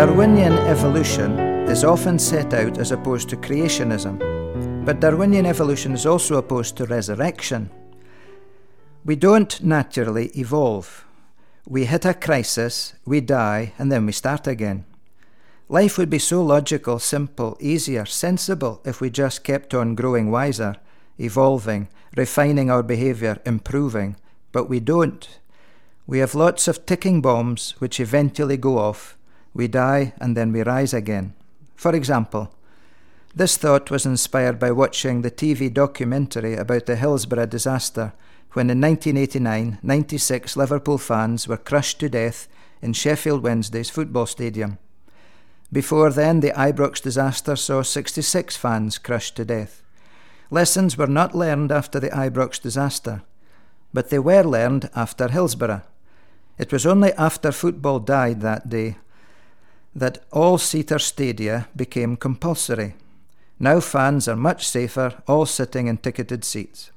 Darwinian evolution is often set out as opposed to creationism, but Darwinian evolution is also opposed to resurrection. We don't naturally evolve. We hit a crisis, we die, and then we start again. Life would be so logical, simple, easier, sensible if we just kept on growing wiser, evolving, refining our behaviour, improving, but we don't. We have lots of ticking bombs which eventually go off. We die and then we rise again. For example, this thought was inspired by watching the TV documentary about the Hillsborough disaster when in 1989, 96 Liverpool fans were crushed to death in Sheffield Wednesday's football stadium. Before then, the Ibrox disaster saw 66 fans crushed to death. Lessons were not learned after the Ibrox disaster, but they were learned after Hillsborough. It was only after football died that day that all-seater stadia became compulsory. Now fans are much safer, all sitting in ticketed seats.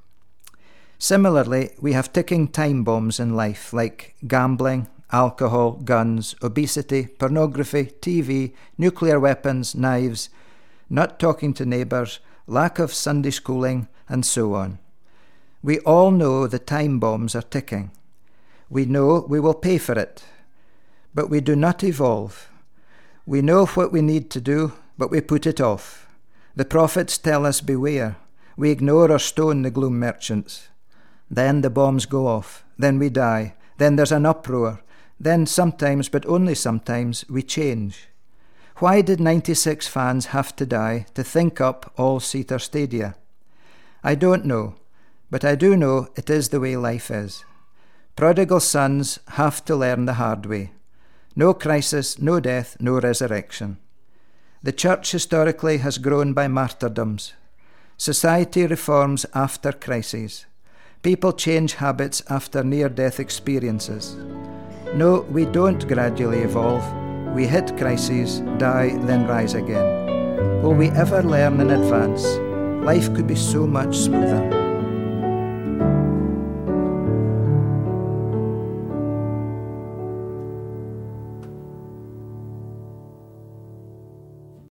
Similarly, we have ticking time bombs in life like gambling, alcohol, guns, obesity, pornography, TV, nuclear weapons, knives, not talking to neighbours, lack of Sunday schooling, and so on. We all know the time bombs are ticking. We know we will pay for it, but we do not evolve. We know what we need to do, but we put it off. The prophets tell us beware. We ignore or stone the gloom merchants. Then the bombs go off. Then we die. Then there's an uproar. Then sometimes, but only sometimes, we change. Why did 96 fans have to die to think up all-seater stadia? I don't know, but I do know it is the way life is. Prodigal sons have to learn the hard way. No crisis, no death, no resurrection. The church historically has grown by martyrdoms. Society reforms after crises. People change habits after near-death experiences. No, we don't gradually evolve. We hit crises, die, then rise again. Will we ever learn in advance? Life could be so much smoother.